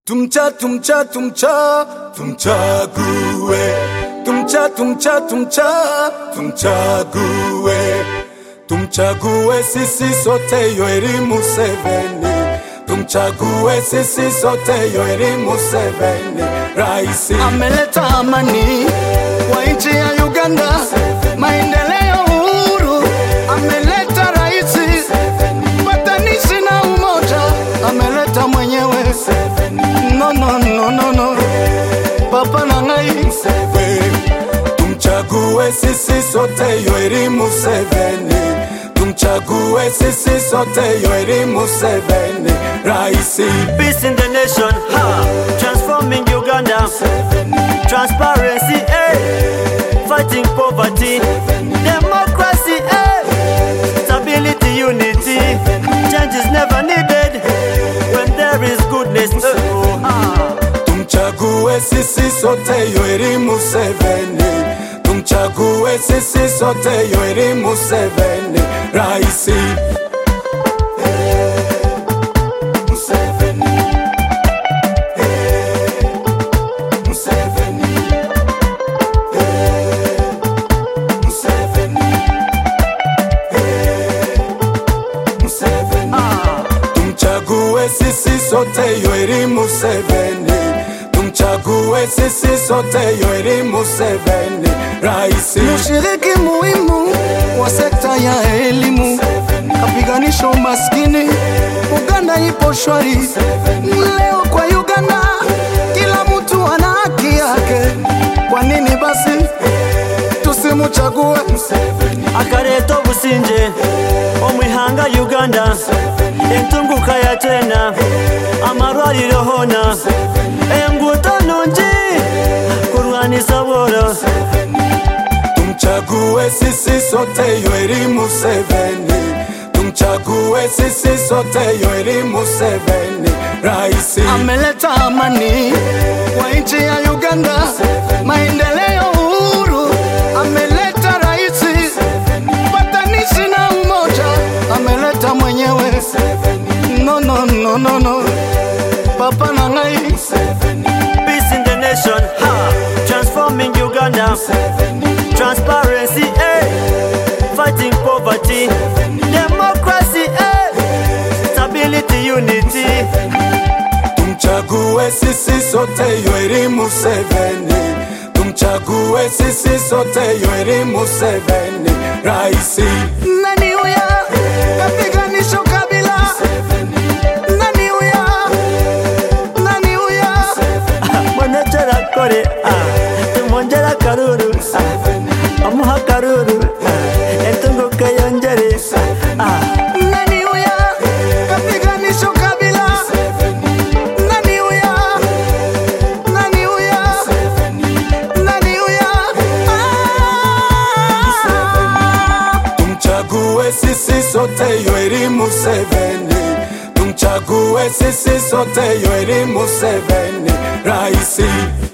Tumchague. Tumchague sisi sote Yoweri Museveni. Tumchague sisi sote Yoweri Museveni. Raisi ameleta amani kwa nchi ya Uganda, maendeleo, uhuru. Ameleta raisi, patanishi na umoja. Ameleta mwenyewe. No. Papa Nangai. Tumchague sisi sote Yoweri Museveni. Tumchague sisi sote Yoweri Museveni. Raisi peace in the nation, transforming Uganda. Transparency, fighting poverty. Democracy, stability, unity. Change is never needed when there is goodness. Tumchague sisi sote Yoweri Museveni. Tumchague sisi sote Yoweri Museveni. Raisi Tumchague sisi sote Yoweri Museveni. Tumchague sisi sote Yoweri Museveni. Raisi Mshiriki muhimu wa sekta ya elimu, kapiganisha umaskini. Uganda ipo shwari leo kwa Uganda, kila mtu ana haki yake. Kwa nini basi tusimuchague? Akareto businje omwihanga Uganda, entunguka ya tena amarwariro hona, enguto nungi kurwanisa boro. Tumchague sisi sote Yoweri Museveni. Tumchague sisi sote Yoweri Museveni. Raisi ameleta amani kwa nchi ya Uganda, maendeleo, uhuru. Ameleta raisi, patanishi na umoja. Ameleta mwenyewe. No. Papa Nangai. Peace in the nation, transforming Uganda. Transparency, fighting poverty. Democracy, stability, unity. Tumchague sisi sote Yoweri Museveni. Tumchague sisi sote Yoweri Museveni. Raisi Nani huya kapiganisha kabila? Nani huya Mwanachara kore, tumonjera karuru, amuha karuru, entunguka yonjere. Nani huya kapiganisha kabila? Nani huya Tumchague sisi sote Yoweri Museveni. Tumchague sisi sote Yoweri Museveni. Raisi